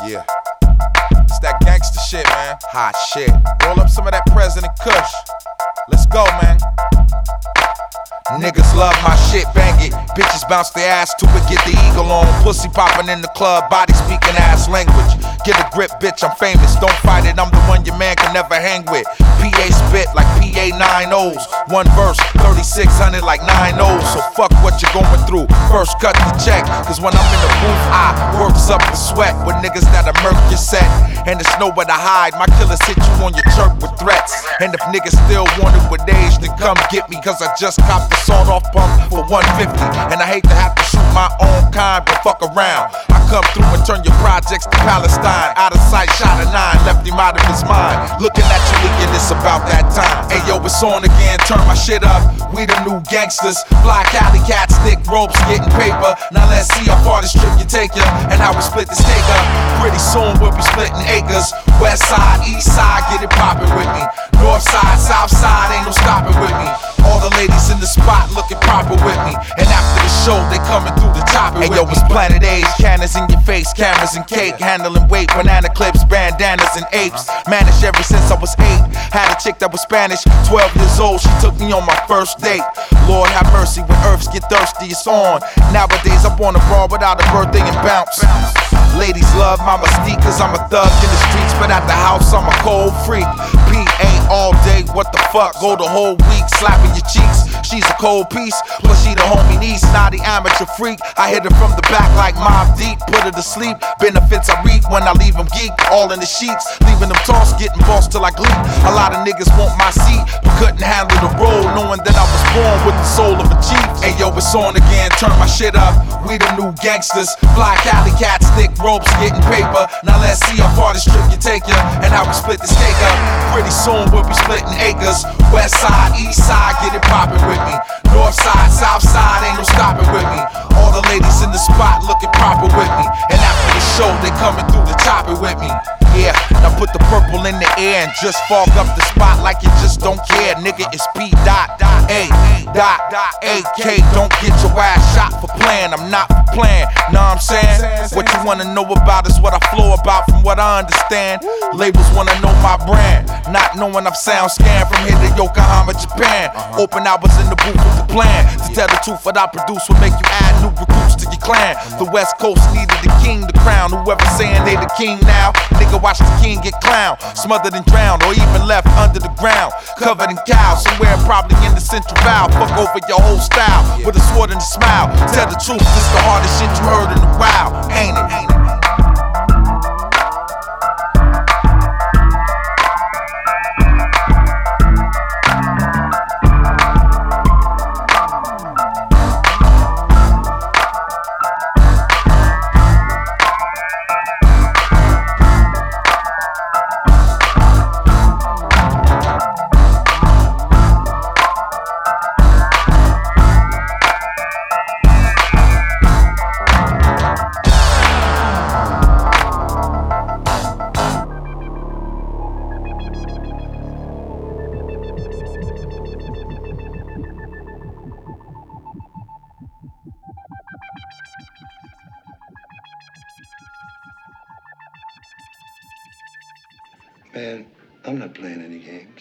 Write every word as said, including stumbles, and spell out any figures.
Yeah. It's that gangster shit, man. Hot shit. Roll up some of that President Kush. Let's go, man. Niggas love my shit, bang it. Bitches bounce their ass to it, get the eagle on. Pussy popping in the club, body speaking ass language. Get a grip, bitch, I'm famous. Don't fight it, I'm the one your man can never hang with. P A spit like P A nine O's. One verse, thirty-six hundred like nine O's. So fuck what you're going through. First cut the check, cause when I'm in the booth, I works up the sweat with niggas that'll murk your set. And there's nowhere to hide, my killers hit you on your chirp with threats. And if niggas still want it with age, then come get me, cause I just copped the sawed off pump for one fifty. And I hate to have to shoot my own kind, but fuck around. I come through and turn your projects to Palestine. Out of sight, shot a nine, left him out of his mind. Looking at you leaking, it's about that time. Hey yo, it's on again, turn my shit up. We the new gangsters, fly Cali cats, stick ropes, getting paper. Now let's see how far this trip can take ya, and how we split the steak up. Pretty soon we'll be splitting acres. West side, east side, get it poppin' with me. North side, south side, ain't no stopping with me. All the ladies in the spot looking proper with me. And after the show, they coming through the chopper with me. Hey yo, it's Planet Age, cannons in your face, cameras and cake, handling weight, banana clips, bandanas and apes. Managed ever since I was eight. Had a chick that was Spanish, twelve years old, she took me on my first date. Lord have mercy, when earths get thirsty, it's on. Nowadays I'm on a bar without a birthday and bounce. Ladies love my mystique, cause I'm a thug in the streets, but at the house I'm a cold freak. P A all day, what the fuck, go the whole week slapping your cheeks. She's a cold piece, plus she the homie niece, naughty amateur freak. I hit her from the back like Mob Deep, put her to sleep. Benefits I reap when I leave them geek, all in the sheets, leaving them tossed, getting bossed till I gleep. A lot of niggas want my seat, but couldn't handle the role, knowing that I was born with the soul of a chief. Hey yo, it's on again, turn my shit up. We the new gangsters, fly Cali cats, stick ropes, getting paper. Now let's see how far this trip can take ya, and how we split the steak up. Pretty soon we'll be splitting acres. West side, east side, get it poppin' with me. North side, south side, ain't no stopping with me. All the ladies in the spot looking proper with me. And after the show, they coming through the chopper with me. Yeah, now put the purple in the air and just fog up the spot like you just don't care. Nigga, it's P dot A dot A K. Don't get your ass shot for playing, I'm not for playing. Know what I'm saying? What you wanna know about is what I flow about from what I understand. Labels wanna know my brand, not knowing I'm sound scanned from here to Yokohama, Japan. Open hours in the booth with the plan. To tell the truth, what I produce will make you add new recruits to your clan. The West Coast needed the king to crown. Whoever saying they the king now, nigga, watch the king get clowned, smothered and drowned, or even left under the ground, covered in cows, somewhere probably in the Central Valley. Fuck over your whole style with a sword and a smile. Tell the truth, this the hardest shit you heard in a while, ain't it? Ain't it? Man, I'm not playing any games.